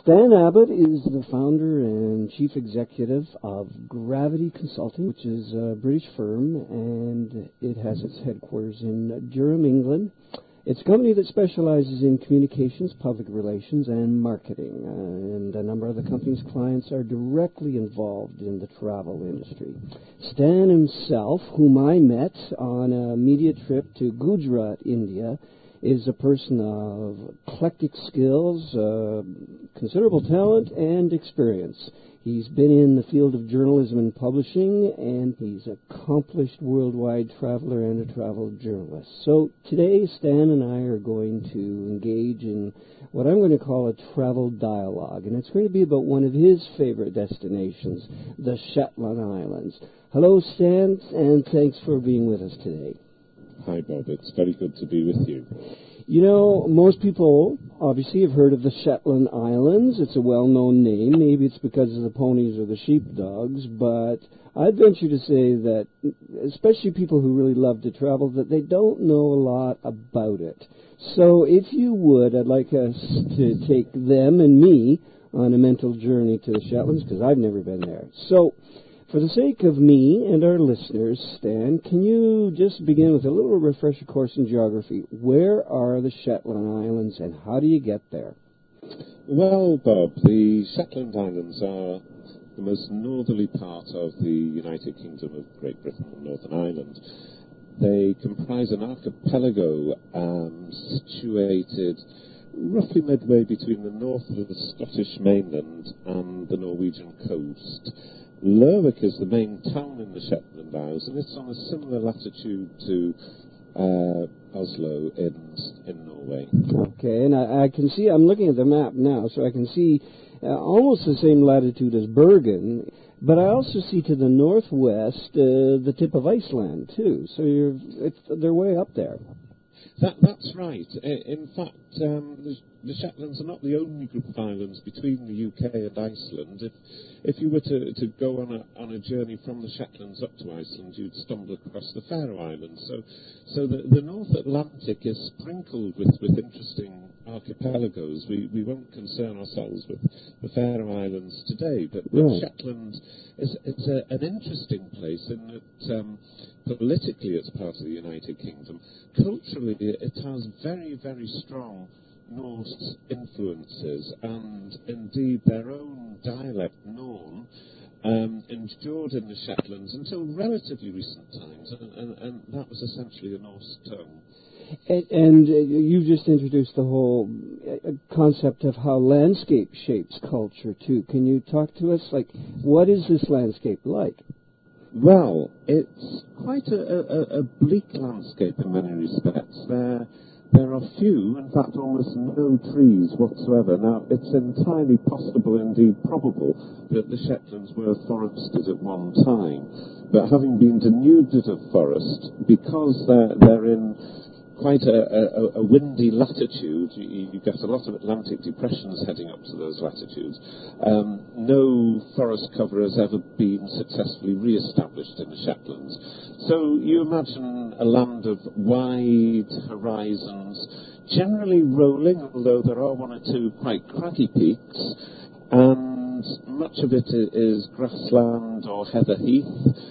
Stan Abbott is the founder and chief executive of Gravity Consulting, which is a British firm, and it has its headquarters in Durham, England. It's a company that specializes in communications, public relations, and marketing, and a number of the company's clients are directly involved in the travel industry. Stan himself, whom I met on a media trip to Gujarat, India, is a person of eclectic skills, considerable talent, and experience. He's been in the field of journalism and publishing, and he's an accomplished worldwide traveler and a travel journalist. So today, Stan and I are going to engage in what I'm going to call a travel dialogue, and it's going to be about one of his favorite destinations, the Shetland Islands. Hello, Stan, and thanks for being with us today. Hi, Bob. It's very good to be with you. You know, most people obviously have heard of the Shetland Islands. It's a well-known name. Maybe it's because of the ponies or the sheepdogs, but I'd venture to say that, especially people who really love to travel, that they don't know a lot about it. So if you would, I'd like us to take them and me on a mental journey to the Shetlands, because I've never been there. So, for the sake of me and our listeners, Stan, can you just begin with a little refresher course in geography? Where are the Shetland Islands and how do you get there? Well, Bob, the Shetland Islands are the most northerly part of the United Kingdom of Great Britain and Northern Ireland. They comprise an archipelago situated roughly midway between the north of the Scottish mainland and the Norwegian coast. Lerwick is the main town in the Shetland Isles, and it's on a similar latitude to Oslo in Norway. Okay, and I can see, I'm looking at the map now, so I can see almost the same latitude as Bergen, but I also see to the northwest the tip of Iceland, too, so they're way up there. That's right. In fact, the Shetlands are not the only group of islands between the UK and Iceland. If you were to go on a journey from the Shetlands up to Iceland, you'd stumble across the Faroe Islands. So the North Atlantic is sprinkled with interesting archipelagos. We won't concern ourselves with the Faroe Islands today, but right. Shetland is an interesting place in that politically it's part of the United Kingdom. Culturally, it has very, very strong Norse influences, and indeed their own dialect, Norn, endured in the Shetlands until relatively recent times, and that was essentially a Norse tongue. And you just introduced the whole concept of how landscape shapes culture, too. Can you talk to us, like, what is this landscape like? Well, it's quite a bleak landscape in many respects. There are few, in fact almost no trees whatsoever. Now, it's entirely possible, indeed probable, that the Shetlands were forested at one time. But having been denuded of forest, because they're in quite a windy latitude, you get a lot of Atlantic depressions heading up to those latitudes. No forest cover has ever been successfully re-established in the Shetlands. So you imagine a land of wide horizons, generally rolling, although there are one or two quite craggy peaks, and much of it is grassland or heather heath,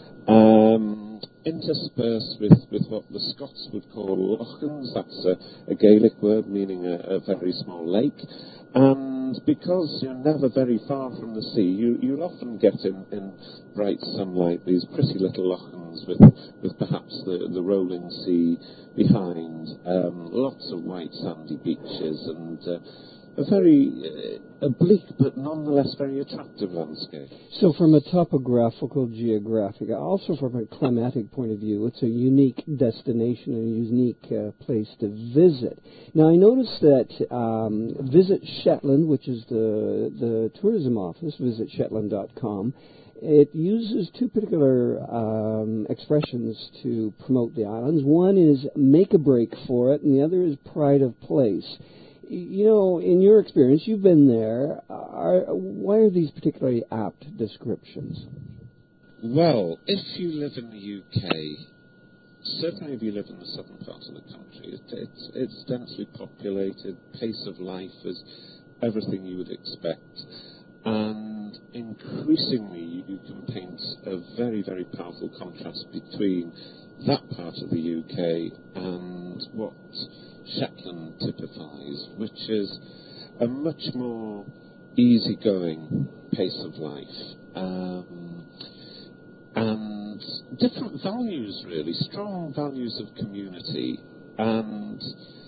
interspersed with what the Scots would call lochans. That's a Gaelic word meaning a very small lake. And because you're never very far from the sea, you'll often get in bright sunlight these pretty little lochans with perhaps the rolling sea behind. Lots of white sandy beaches and a very bleak but nonetheless very attractive landscape. So from a topographical, geographic, also from a climatic point of view, it's a unique destination and a unique place to visit. Now, I noticed that Visit Shetland, which is the tourism office, visitshetland.com, it uses two particular expressions to promote the islands. One is make a break for it, and the other is pride of place. You know, in your experience, you've been there. Why are these particularly apt descriptions? Well, if you live in the UK, certainly if you live in the southern part of the country, it's densely populated. Pace of life is everything you would expect. And increasingly, you can paint a very, very powerful contrast between that part of the UK and what Shetland typifies, which is a much more easygoing pace of life, and different values, really, strong values of community. And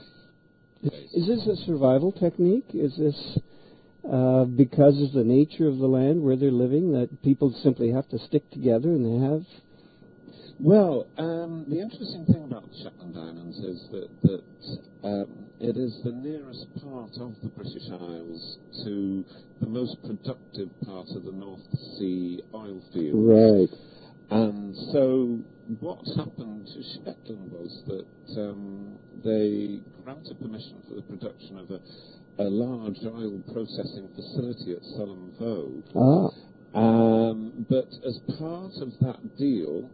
is this a survival technique? Is this because of the nature of the land where they're living, that people simply have to stick together, and they have? Well, the interesting thing about the Shetland Islands is that it is the nearest part of the British Isles to the most productive part of the North Sea oil fields. Right. And so what happened to Shetland was that they granted permission for the production of a large oil processing facility at Sullom Voe. But as part of that deal,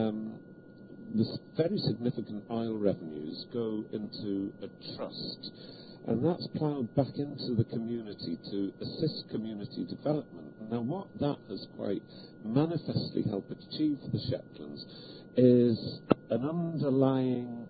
the very significant oil revenues go into a trust, and that's ploughed back into the community to assist community development. Now, what that has quite manifestly helped achieve for the Shetlands is an underlying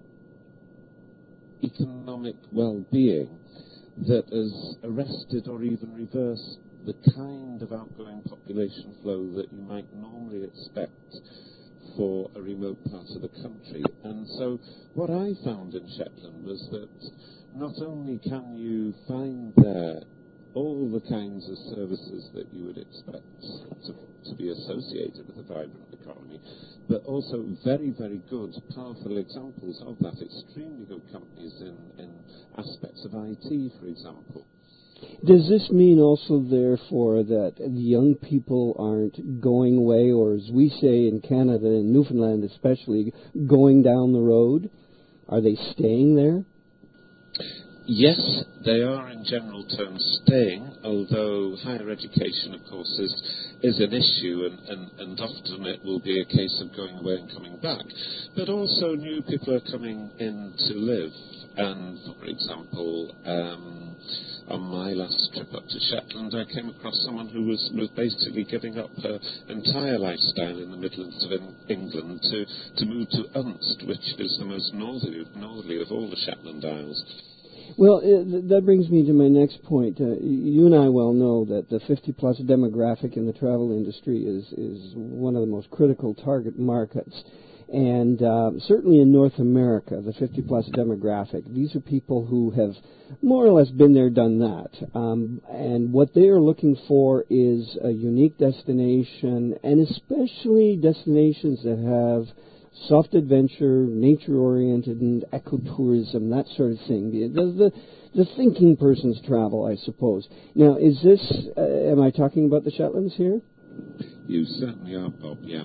economic well-being that has arrested or even reversed the kind of outgoing population flow that you might normally expect for a remote part of the country. And so what I found in Shetland was that not only can you find there all the kinds of services that you would expect to be associated with a vibrant economy, but also very, very good, powerful examples of that, extremely good companies in aspects of IT, for example. Does this mean also, therefore, that the young people aren't going away, or as we say in Canada, in Newfoundland especially, going down the road? Are they staying there? Yes, they are in general terms staying, although higher education, of course, is an issue, and often it will be a case of going away and coming back. But also new people are coming in to live. And, for example, on my last trip up to Shetland, I came across someone who was basically giving up her entire lifestyle in the Midlands of England to move to Unst, which is the most northerly of all the Shetland Isles. Well, that brings me to my next point. You and I well know that the 50-plus demographic in the travel industry is one of the most critical target markets. And certainly in North America, the 50-plus demographic, these are people who have more or less been there, done that. And what they are looking for is a unique destination, and especially destinations that have soft adventure, nature-oriented, and ecotourism, that sort of thing. The thinking person's travel, I suppose. Now, is this, am I talking about the Shetlands here? You certainly are, Bob, yeah.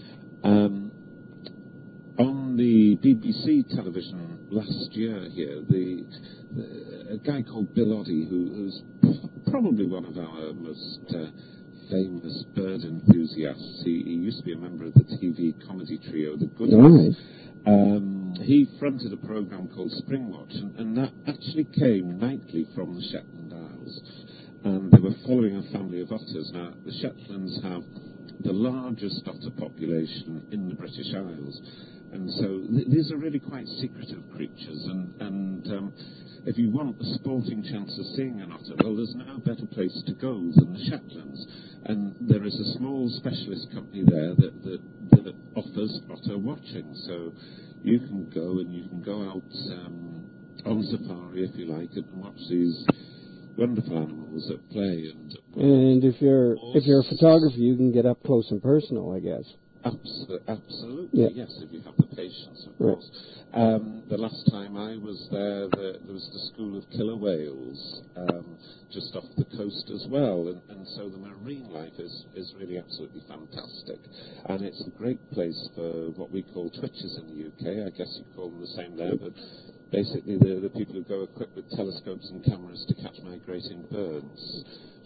On the BBC television last year here, a guy called Bill Oddie, who's probably one of our most famous bird enthusiasts. He used to be a member of the TV comedy trio, The Goodies. Right. He fronted a program called Springwatch, and that actually came nightly from the Shetland Isles. And they were following a family of otters. Now, the Shetlands have the largest otter population in the British Isles. And so these are really quite secretive creatures, and if you want a sporting chance of seeing an otter, well, there's no better place to go than the Shetlands. And there is a small specialist company there that offers otter watching. So you can go and you can go out on safari, if you like, and watch these wonderful animals at play. And if you're a photographer, you can get up close and personal, I guess. Absolutely, yeah. Yes, if you have the patience, of right. course. The last time I was there was the School of Killer Whales just off the coast as well, and so the marine life is really absolutely fantastic, and it's a great place for what we call twitchers in the UK. I guess you call them the same there, but basically the people who go equipped with telescopes and cameras to catch migrating birds.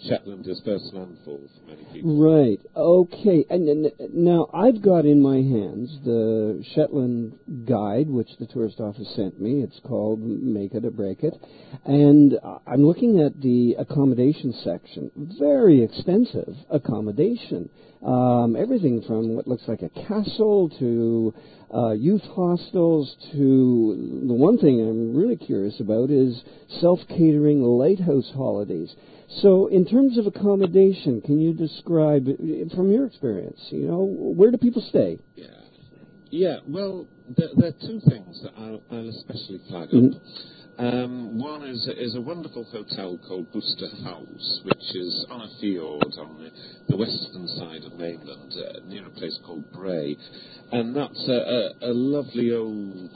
Shetland is first landfall for many people. Right. Okay. And now I've got in my hands the Shetland Guide, which the tourist office sent me. It's called Make It or Break It. And I'm looking at the accommodation section. Very extensive accommodation. Everything from what looks like a castle to youth hostels to the one thing I'm really curious about is self-catering lighthouse holidays. So in terms of accommodation, can you describe, from your experience, where do people stay? Yeah. Well, there are two things that I'll especially flag up. One is a wonderful hotel called Booster House, which is on a fjord on the western side of mainland, near a place called Bray. And that's a lovely old,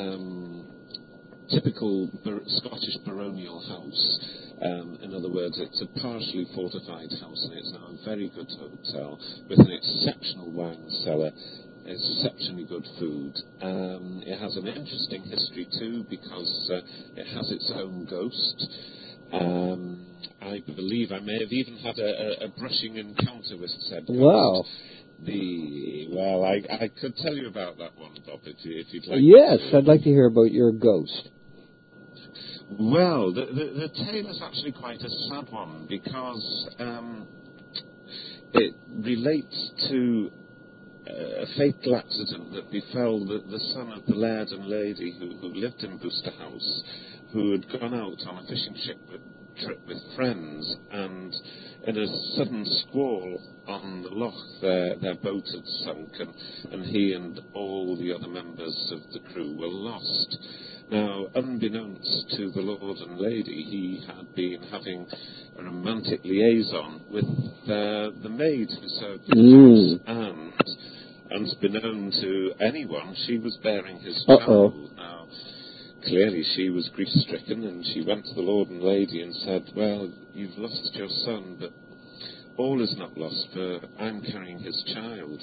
typical Scottish baronial house. In other words, it's a partially fortified house, and it's now a very good hotel with an exceptional wine cellar, exceptionally good food. It has an interesting history too, because it has its own ghost. I believe I may have even had a brushing encounter with said ghost. Wow. I could tell you about that one, Bob, if you'd like. Yes, I'd like to hear about your ghost. Well, the tale is actually quite a sad one, because it relates to a fatal accident that befell the son of the laird and lady who lived in Booster House, who had gone out on a fishing trip with friends, and in a sudden squall on the loch, their boat had sunk, and he and all the other members of the crew were lost. Now, unbeknownst to the lord and lady, he had been having a romantic liaison with the maid who served the house, and unbeknown to anyone, she was bearing his child. Now, clearly she was grief-stricken, and she went to the lord and lady and said, "Well, you've lost your son, but all is not lost, for I'm carrying his child."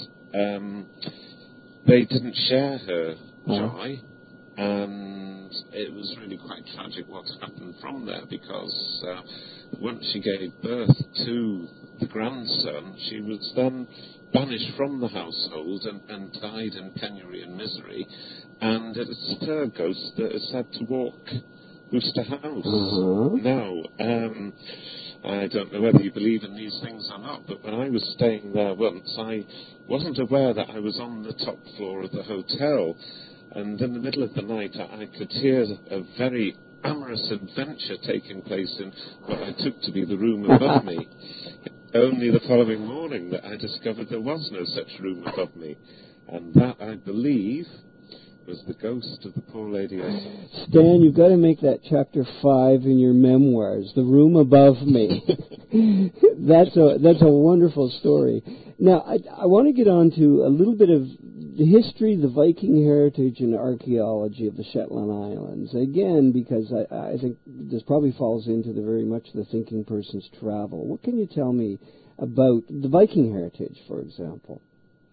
They didn't share her joy, and it was really quite tragic what happened from there, because once she gave birth to the grandson, she was then banished from the household and died in penury and misery, and it's her ghost that is said to walk Booster House. Now, I don't know whether you believe in these things or not, but when I was staying there once, I wasn't aware that I was on the top floor of the hotel, and in the middle of the night I could hear a very amorous adventure taking place in what I took to be the room above me. Only the following morning that I discovered there was no such room above me, and that, I believe, was the ghost of the poor lady. Stan, you've got to make that chapter 5 in your memoirs, The Room Above Me. That's a wonderful story. Now, I want to get on to a little bit of the history, the Viking heritage, and archaeology of the Shetland Islands. Again, because I think this probably falls into very much the thinking person's travel. What can you tell me about the Viking heritage, for example?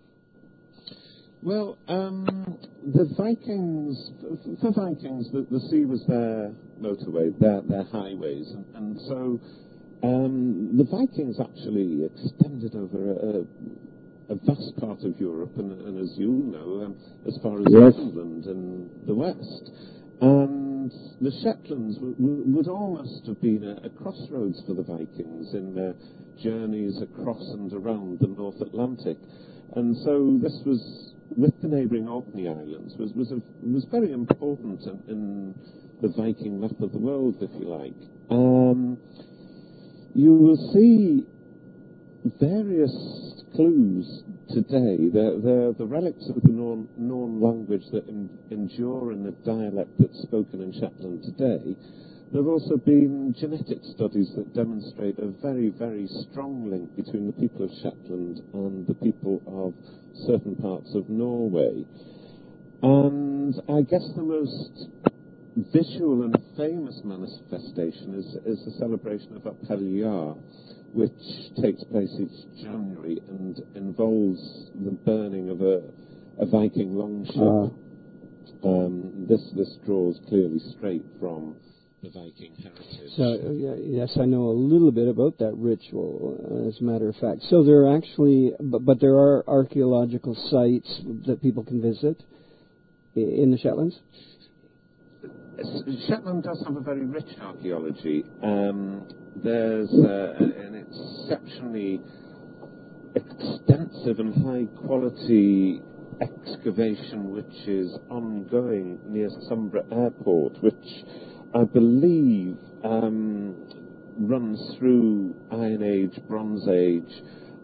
Well, the Vikings, the sea was their motorway, their highways, and so the Vikings actually extended over a vast part of Europe, and as you know, as far as England and the West. And the Shetlands would almost have been a crossroads for the Vikings in their journeys across and around the North Atlantic. And so this was, with the neighbouring Orkney Islands, was very important in the Viking map of the world, if you like. You will see various clues today. They're the relics of the Norn language that endure in the dialect that's spoken in Shetland today. There have also been genetic studies that demonstrate a very, very strong link between the people of Shetland and the people of certain parts of Norway. And I guess the most visual and famous manifestation is the celebration of Apelliar, which takes place each January and involves the burning of a Viking longship. This draws clearly straight from the Viking heritage. So, yes, I know a little bit about that ritual, as a matter of fact. So there are actually, but there are archaeological sites that people can visit in the Shetlands? Shetland does have a very rich archaeology. There's an exceptionally extensive and high-quality excavation which is ongoing near Sombra Airport, which I believe runs through Iron Age, Bronze Age,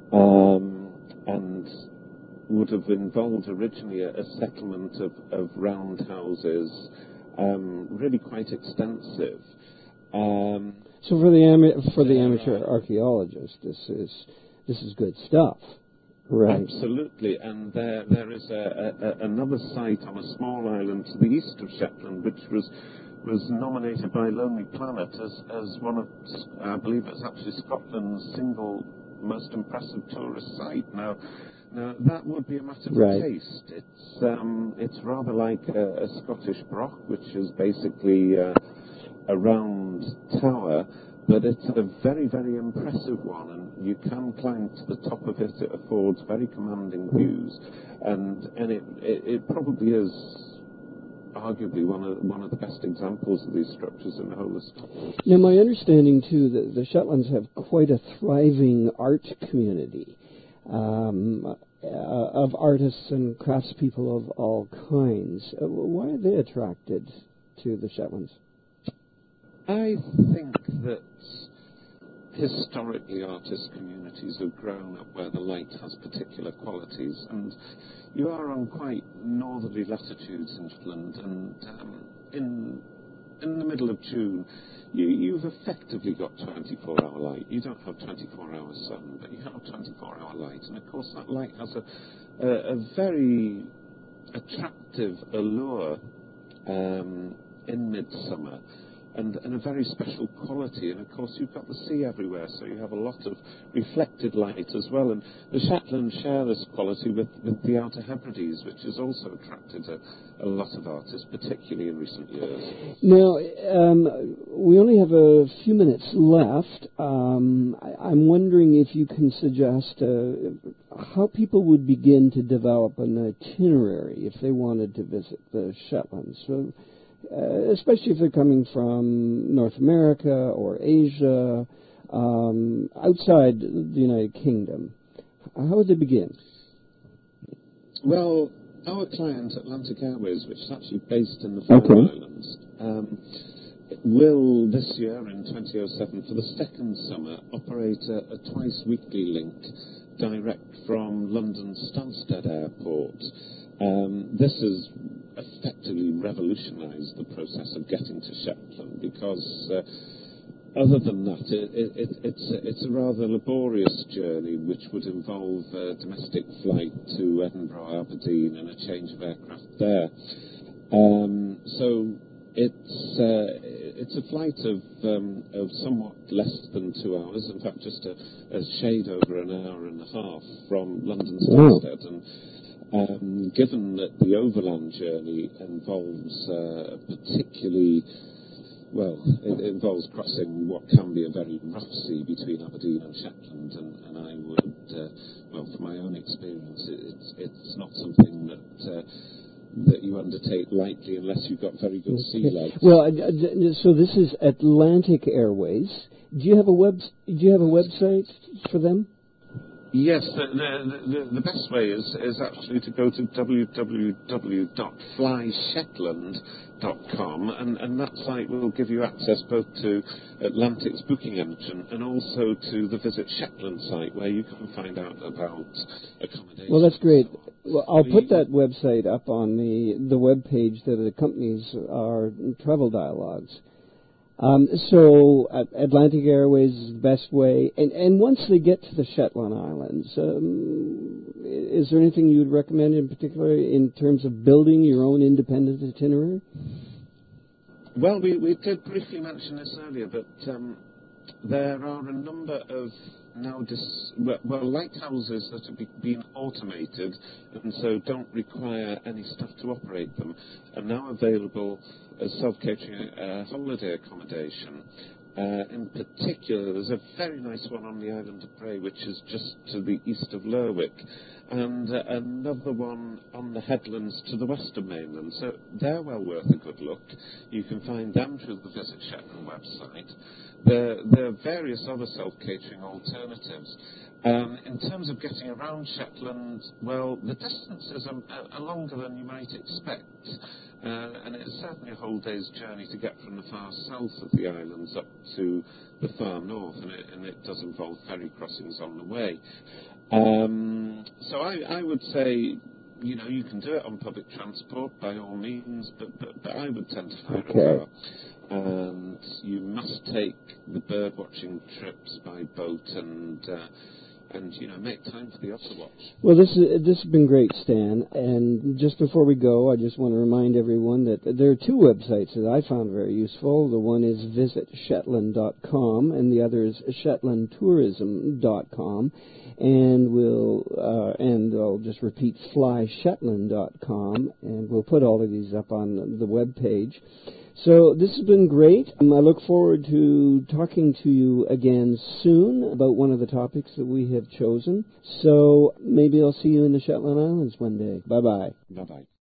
and would have involved originally a settlement of roundhouses, really quite extensive. So for the amateur archaeologist, this is good stuff. Right. Absolutely, and there is another site on a small island to the east of Shetland, which was nominated by Lonely Planet as one of, I believe it's actually Scotland's single most impressive tourist site. Now that would be a matter of taste. It's rather like a Scottish broch, which is basically a round tower. But it's a very, very impressive one, and you can climb to the top of it. It affords very commanding views, and it probably is arguably one of the best examples of these structures in the whole of Scotland. Now, my understanding too that the Shetlands have quite a thriving art community of artists and craftspeople of all kinds. Why are they attracted to the Shetlands? I think that historically artist communities have grown up where the light has particular qualities, and you are on quite northerly latitudes in Shetland, and in the middle of June you've effectively got 24-hour light. You don't have 24-hour sun, but you have 24-hour light, and of course that light has a very attractive allure in midsummer. And a very special quality, and of course you've got the sea everywhere, so you have a lot of reflected light as well. And the Shetlands share this quality with the Outer Hebrides, which has also attracted a lot of artists, particularly in recent years. Now, we only have a few minutes left. I'm wondering if you can suggest how people would begin to develop an itinerary if they wanted to visit the Shetlands. So, especially if they're coming from North America or Asia, outside the United Kingdom. How would they begin? Well, our client, Atlantic Airways, which is actually based in the Faroe Islands, will this year, in 2007, for the second summer, operate a twice-weekly link direct from London's Stansted Airport. This has effectively revolutionised the process of getting to Shetland, because other than that, it's a rather laborious journey, which would involve a domestic flight to Edinburgh, Aberdeen, and a change of aircraft there. So it's a flight of somewhat less than 2 hours. In fact, just a shade over an hour and a half from London Stansted. And given that the overland journey involves it involves crossing what can be a very rough sea between Aberdeen and Shetland, and I would, from my own experience, it's not something that you undertake lightly unless you've got very good sea legs. Well, so this is Atlantic Airways. Do you have a website for them? Yes, the best way is actually to go to www.flyshetland.com, and that site will give you access both to Atlantic's booking engine and also to the Visit Shetland site, where you can find out about accommodation. Well, that's great. Well, I'll put that website up on the web page that accompanies our travel dialogues. So Atlantic Airways is the best way. And once they get to the Shetland Islands, is there anything you would recommend in particular in terms of building your own independent itinerary? Well, we did briefly mention this earlier, but there are a number of lighthouses that have been automated and so don't require any staff to operate them, are now available as self-catering holiday accommodation. In particular, there's a very nice one on the island of Bray, which is just to the east of Lerwick, and another one on the headlands to the western mainland. So they're well worth a good look. You can find them through the Visit Shetland website. There are various other self-catering alternatives. In terms of getting around Shetland, well, the distances are longer than you might expect. And it's certainly a whole day's journey to get from the far south of the islands up to the far north, and it does involve ferry crossings on the way. So I would say, you can do it on public transport by all means, but I would tend to hire a car. And you must take the bird watching trips by boat and make time for the otter watch. Well, this has been great, Stan. And just before we go, I just want to remind everyone that there are two websites that I found very useful. The one is visitshetland.com, and the other is shetlandtourism.com. And I'll just repeat, flyshetland.com, and we'll put all of these up on the web page. So this has been great. I look forward to talking to you again soon about one of the topics that we have chosen. So maybe I'll see you in the Shetland Islands one day. Bye-bye. Bye-bye.